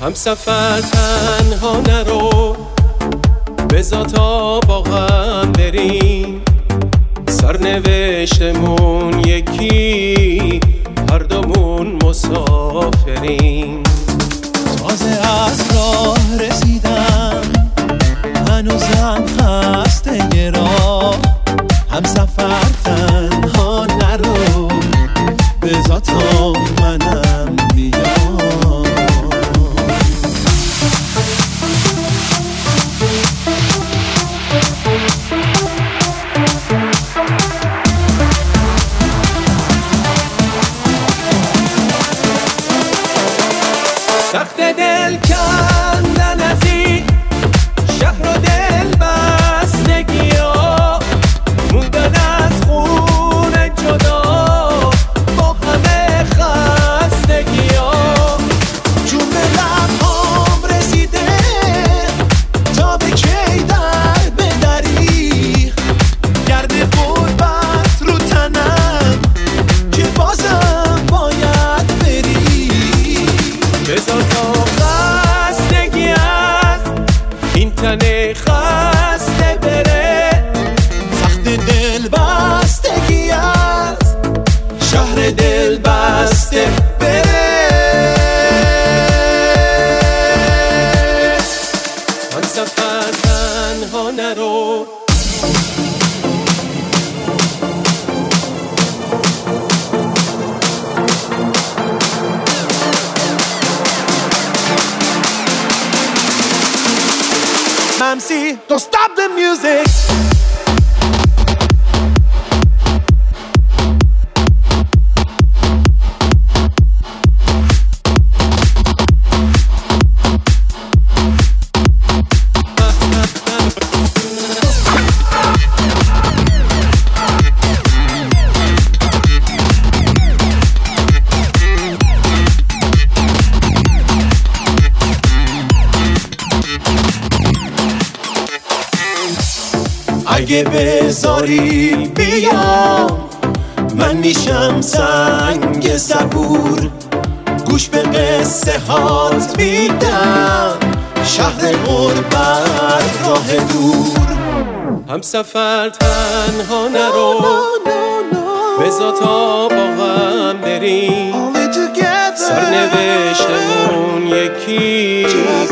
همسفر تنها نرو، بذار تا با هم بریم، سرنوشتمون یکی، هر دومون مسافریم. تازه از راه رسیدم، هنوزم خسته راه، همسفر تنها نرو، بذار تا منم بیام. سخت دل کندن از این شهر و دل بستگی ها، موندن از خونه جدا با همه خستگی ها. جون به لبهام رسیده تا به کی در بدری، گرد غربت رو تنم که بازم باید بری. بذار تا خستگی از این تن خسته بره، سخت دل بستگی از شهر دل بسته بره. همسفر تنها نرو، Mamsie, don't stop the music. اگه بذاری بیام، من میشم سنگ صبور، گوش به قصه هات میدم، شهر غربت راه دور. همسفر تنها نرو، بذار تا با هم بریم، سرنوشتمون یکی،